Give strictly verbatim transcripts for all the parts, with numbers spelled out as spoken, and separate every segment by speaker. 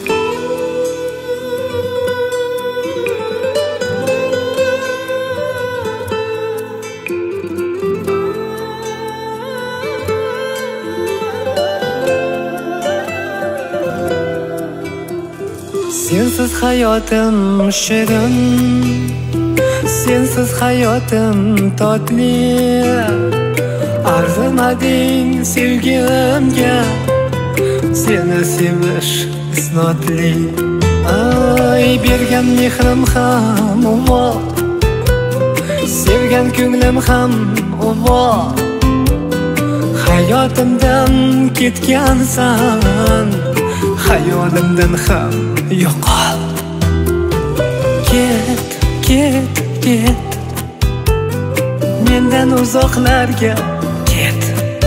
Speaker 1: Sensiz hayotim shirin, sensiz hayotim totli. Arzimading sevgimga, seni sevish isnotli. Ay, bergan mehrim ham uvo, sevgan ko'nglim ham uvo. Hayotimdan ketgansan, hayolimdan ham yo'qol. Ket, ket, ket, mendan uzoqlarga ket.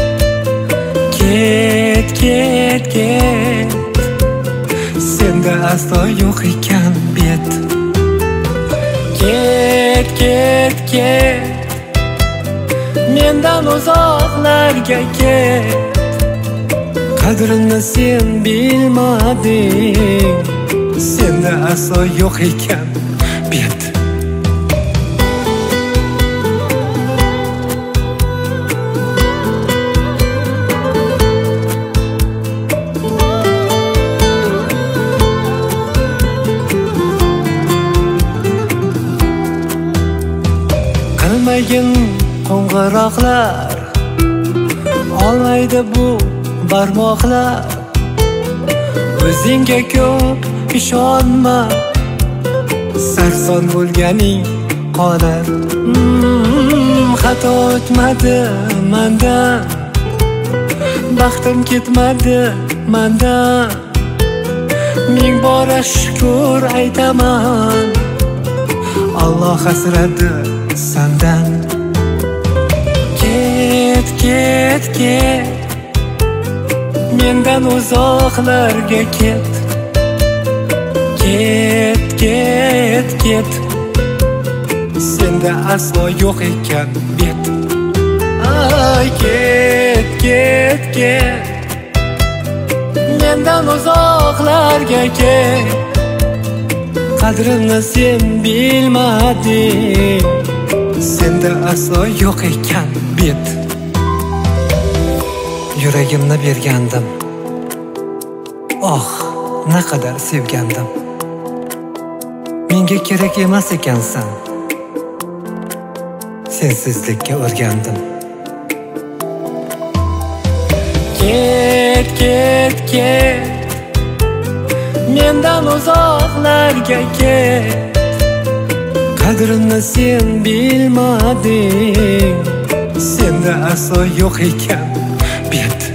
Speaker 1: Ket, ket, ket, senda aslo yo'q ekan bet. Ket, ket, ket, mendan uzoqlarga ket. Qadrini sen bilmading, senda aslo yo'q ekan bet. Qilmagin qo'ng'iroqlar, olmaydi bu barmoqlar. O'zingga ko'p ishonma, sarson bo'lganing qolar. mm, Xato o'tmadi mendan, baxtim ketmadi mendan. Ming bora shukr aytaman, Alloh asradi sendan. Ket, ket, ket, mendan uzoqlarga ket. Ket, ket, ket, senda aslo yo'q ekan bet. Ay, ket, ket, ket, mendan uzoqlarga ket. Qadrimni sen bilmading, senda aslo yo'q ekan bet. Yuragimni bergandim, oh, naqadar sevgandim. Menga kerak emas ekansan, sensizlikka o'rgandim. Ket, ket, ket, mendan uzoqlarga ket. Qadrini sen bilmading, senda aslo yo'q ekan bet.